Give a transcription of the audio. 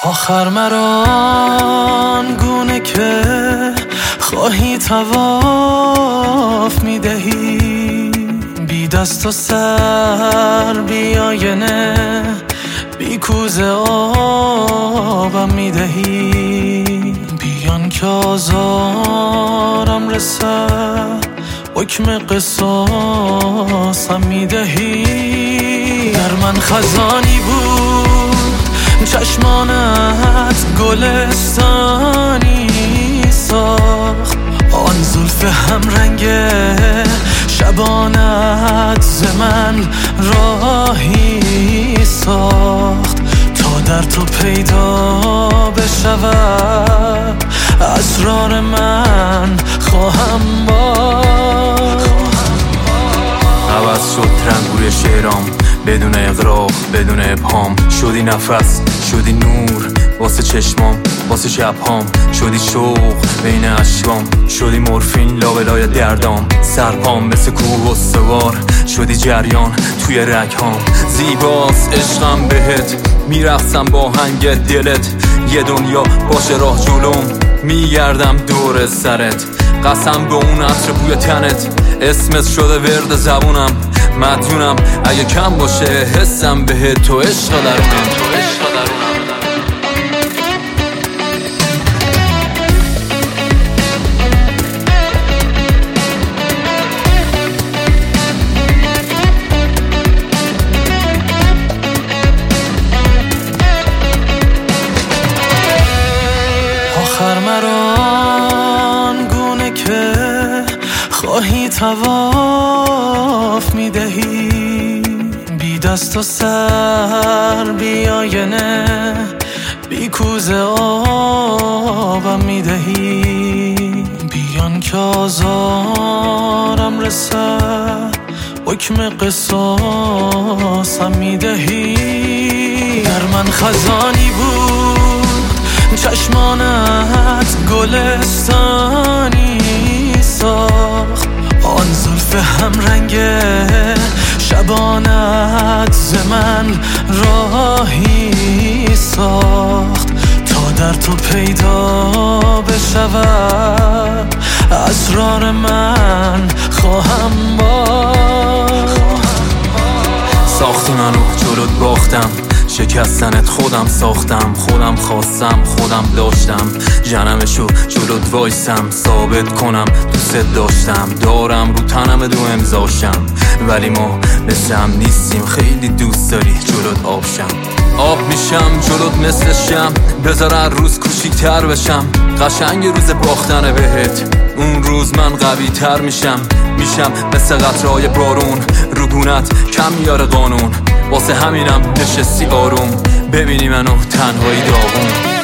آخر مران گونه که خواهی طواف میدهی، بی دست و سر بی آینه، بی کوزه آبم میدهی، بیان که آزارم رسد حکم قصاصم میدهی. در من خزانی بود چشمانت گلستانی ساخت، آن زلف همرنگ شبانت ز من راهی ساخت، تا در تو پیدا بشود اسرار من خواهم باخت. عوض شد رنگوری شعرام بدون اغراق بدون ابهام، شدی نفس شدی نور واسه چشمام واسه شبهام، شدی شوق بین اشکام، شدی مورفین لابلای دردام، سرپام مثل کوه و سوار شدی جریان توی رگهام. زیباست عشقم بهت میرقصم با هنگ دلت، یه دنیا باشه راه جلوم میگردم دور سرت، قسم به اون عطر بوی تنت اسمت شده ورد زبونم، مدیونم اگه کم باشه حسم بهت تو عشق درونم. آخر مران گونه که خواهی طواف میدهی، بی دست و سر بی آینه، بی کوزه آبم میدهی، بیان که آزارم رسد حکم قصاصم میدهی. در من خزانی بود چشمانت گلستانی ساخت، آن زلف همرنگ شبانت ز من راهی ساخت، تا در تو پیدا بشود اسرار من خواهم باخت. ساختی منو جلوت باختم، شکستنت خودم ساختم، خودم خواستم خودم داشتم، جنمشو جلوت وایسم ثابت کنم دوست داشتم، دارم رو تنم دو امضاشم، ولی ما مثل هم نیستیم، خیلی دوست داری جلوت آبشم، آب میشم جلوت مثل شم، بذار هر روز کوچیک‌تر بشم، قشنگ روز باختن بهت، اون روز من قوی تر میشم مثل قطرهای بارون، رگونت کم میاره قانون، واسه همینم نشستی آروم، ببینی منو تنهایی داغون.